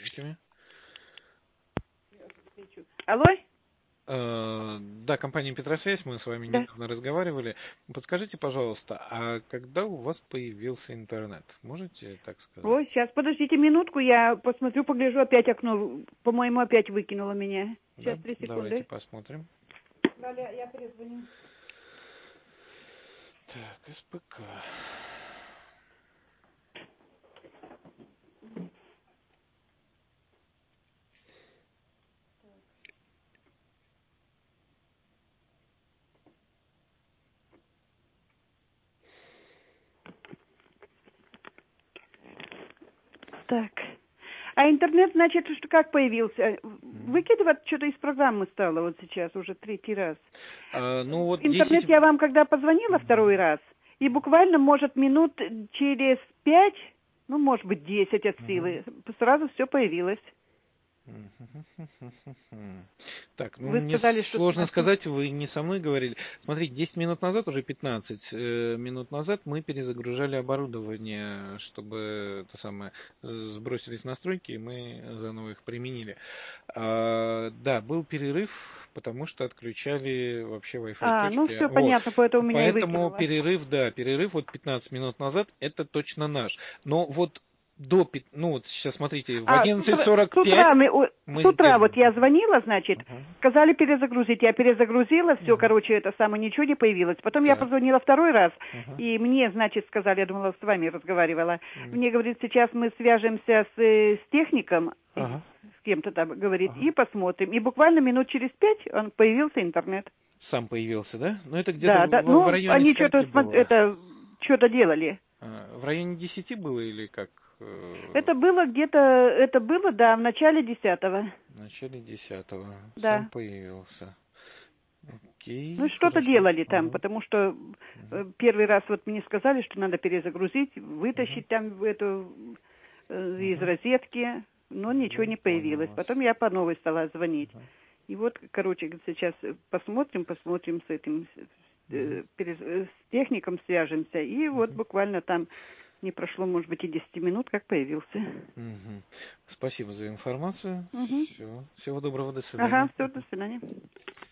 карточками. Алло? Да, компания Петросвязь, мы с вами недавно разговаривали. Подскажите, пожалуйста, а когда у вас появился интернет? Можете так сказать? Ой, сейчас, подождите минутку, я посмотрю, погляжу, опять окно, по-моему, опять выкинуло меня. Сейчас, Да? 3 секунды. Давайте посмотрим. Далее я перезвоню. Так, СПК. Так. А интернет, значит, что как появился? Выкидывать что-то из программы стало вот сейчас уже 3-й раз. Ну вот Интернет 10... я вам когда позвонила 2-й раз, и буквально, может, минут через 5, ну, может быть, 10 от силы, сразу все появилось. Так, ну Вы мне сказали, что... сложно сказать, вы не со мной говорили. Смотрите, 10 минут назад, уже 15 минут назад мы перезагружали оборудование, чтобы это самое, сбросились настройки, и мы заново их применили. Да, был перерыв, потому что отключали вообще Wi-Fi ну точки. все Вот. понятно, поэтому меня и Поэтому выкинуло. перерыв вот 15 минут назад, это точно наш. Но вот ну вот сейчас смотрите, в С 11:45 мы утра сделали. вот я звонила, значит, сказали перезагрузить. Я перезагрузила, все, короче, это самое, ничего не появилось. Потом я Так. позвонила 2-й раз, и мне, значит, сказали, я думала, с вами разговаривала. Мне говорит, сейчас мы свяжемся с техником, с кем-то там, говорит, и посмотрим. И буквально минут через 5 он появился интернет. Сам появился, да? Ну это где-то Да, в районе они скольки было? что-то делали. В районе 10 было или как? Это было, да, в начале 10-го. В начале 10-го. Сам Да. появился. Окей, Ну, что-то хорошо. делали там, потому что 1-й раз вот мне сказали, что надо перезагрузить, вытащить там эту из розетки, но ничего не появилось. Потом я по новой стала звонить. И вот, короче, сейчас посмотрим с этим, с техником свяжемся, и вот буквально там не прошло, может быть, и 10 минут, как появился. Спасибо за информацию. Всего доброго, до свидания. Ага, все, до свидания.